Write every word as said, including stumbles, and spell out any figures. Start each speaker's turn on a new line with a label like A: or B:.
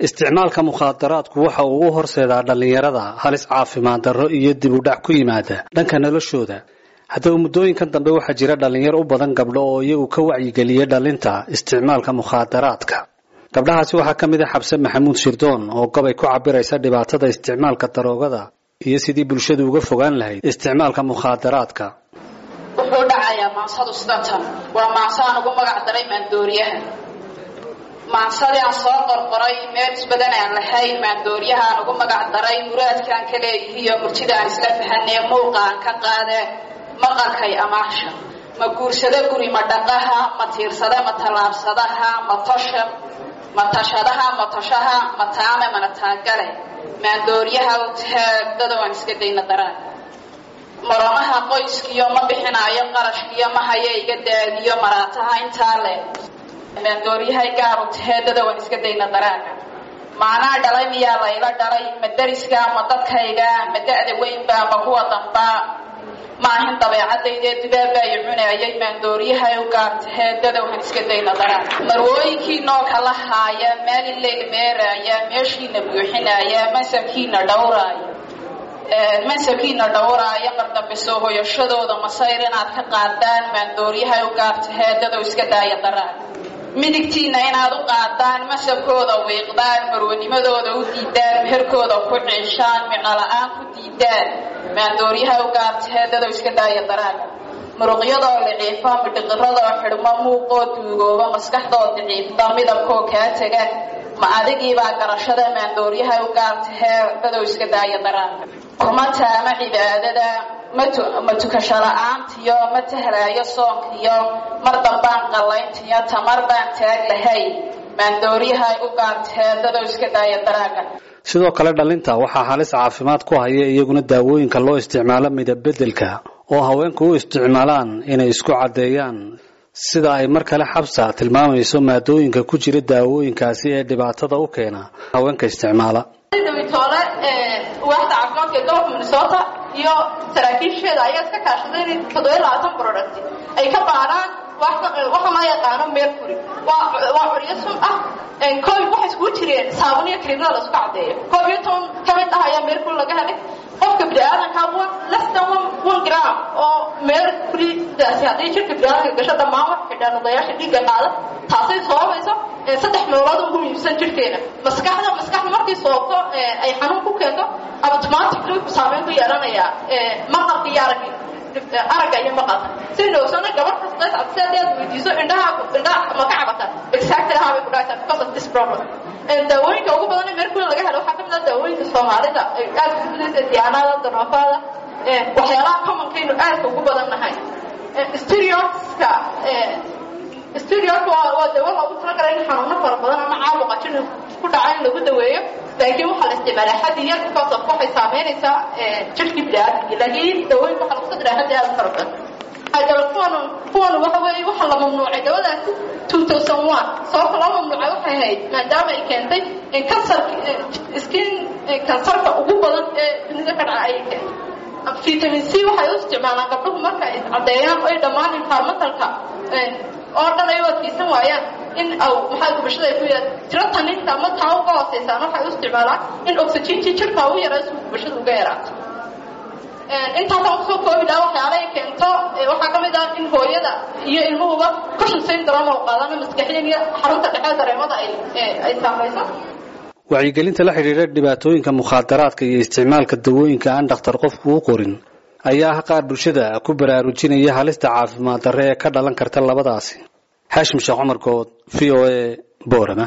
A: isticmaalka mukhaadaraadku waxa uu u horseedaa dhalinyarada halis caafimaad darro iyo dib u dhac ku yimaada dhanka noloshooda. haddaba muddooyinkan dambe waxaa jira dhalinyaro u badan gabdho oo iyagu ka wacyigeliya dhalinta isticmaalka mukhaadaraadka. gabdhahaasi waxaa ka mid ah Xabse Maxamuud Shirdoon oo gabay ku cabiraysa dhibaatada isticmaalka daroogada iyo sidii bulshadu uga fogaan lahayd isticmaalka mukhaadaraadka.
B: wuxuu dhacayaa maansadu sidatan waa maansaan ugu magac daray maandooriyaha. maansadi aan soo qorqoray meel isbadan aan lahayn maandooriyahaan ugu magac daray muraadkaan ka leeyihiiyo murtida aan isla fahanay muuqaan ka qaade maqalkay amaasha ma guursada guri ma dhaqaha ma tiirsada ma talaabsadaha ma tosha ma tashadaha ma toshaha ma taame mana taagale maandooriyaha u taagdada waan iska dayna daraan maramaha qoyskiyo ma bixinaayo qarashkiyo ma haya iga daadiyo maraataha intaa le maandooriyaha gaar u taagdada waan iska dayna daraan maanaa dhalay miyaa layla dhalay ma dariska ma dadkayga ma da'da weynba ma kuwa damba maahin dabeecadayda dibaabaay cunayay maandooriyaha u gaartay dada waxaan iska dayna daraan marwooyinkii noo kala haaya meel leeg meeraya meeshiina buuxinaya masabkiina dhawraaya ee masabkiina dhawraaya qardambe soo hoyashadooda masayr inaad ka qaadaan maandooriyaha u gaartay dada iska daaya daraan midigtiina inaad u qaadaan masabkooda weeqdaan marwanimadooda u diidaan herkooda ku ciishaan micno la'aan ku diidaan maandooriyaha u gaartay dada iska daaya daraan muruqyadoo liciifa midhiqiradoo xidhmo muuqoo duugooba maskaxdoo daciifta midabkoo kaa taga ma adigiibaa garashada maandooriyaha u gaartay dada iska daaya daraan kuma taama cibaadada ma tukasho la'aantiyo ma tahlaayo soonkiyo mar dambaan qallayntiyo tamar baan taag lahay maandooriyaha u gaartay dada iska daaya daraaga.
A: sidoo kale dhalinta waxaa halis caafimaad ku haya iyaguna daawooyinka loo isticmaalo midab bedelka oo haweenku u isticmaalaan inay isku cadeeyaan sida ay mar kale Xabsa tilmaamayso maadooyinka ku jira daawooyinkaasi ee dhibaatada u keena haweenka isticmaala.
B: dawitoole ee waaxda caafimaadka ee gobolka Minnesota iyo saraakiisheeda ayaa iska kaashaday in toddoba iyo labaatan product ay ka baaraan waxa ma yaqaano mercury waa waa curiyo sun ah ee koob waxa isku jireen saabuun iyo cream la isku cadeeyo koob iyo toban kamid ah ayaa mercury laga helay qofka bini'aadamka waa less than one gram oo mercury daasi haddii jirka bini'aadamka gasho dhammaan wax xidhan odayaasha dhiigga qaada taasay sababayso saddex meelood ugu muhiimsan jirkeena maskaxda maskaxda markay soobto ay xanuun ku keento automatically ku saameyn ku yeelanaya maqalka iyo aragga aragga iyo maqalka sidoo kale gabar kasta sabteed weydiiso indhaha indhaha ma ka cabata exactly how we got because of this problem and the way ugu badan ee mercury laga helo waxa kamid ah daawooyinka Soomaalida ay aad u fududeysa diyaanada darafada ee waxyaalaha commonkeenu aad ugu badan nahay stereotypes-ka ee stereotypes waa dawo lagu talagalay in xanuuno fara badan ama caabuqa jin ku dhacay lagu daweeyo laakiin waxa la isticmaalaa xadiyad because of waxay saameynaysaa jirka bini'aadamka laakiin dawooyinka waxa lagu saddex hadii aad farqan hadaba kuwan kuwan waxa weeye waxa la mamnuucay dawadaasi two thousand one soo kala mamnuucay waxay ahayd maadaama ay keentay in kansar skin kansarka ugu badan ee dunida ka dhacay vitamin C waxay u isticmaalaan gabdhuhu marka ay cadeeyaan ay dhammaan environmentalka oo dhan ay wadkiisan waayaan in aw maxay bulshada ay ku yeed tirataninta ama taa uga hooseysan waxay u isticmaalaan in oxygen jirka uu yaraaso bulshada uga yaraato inta taa soo koobida waxyaalo ay keento waxa kamid ah in hooyada iyo ilmuhuba kushin syndrome oo qaadana maskaxiyan iyo xarunta dhexe dareemada ay ay saamayso.
A: wacyigelinta la xiriira dhibaatooyinka mukhaadaraadka iyo isticmaalka dawooyinka aan dhakhtar qofku u qorin ayaa qaar bulshada ku baraarujinaya halista caafimaad darre ee ka dhalan karta labadaasi. Haashim Sheekh Umar Good, V O A, Boorama.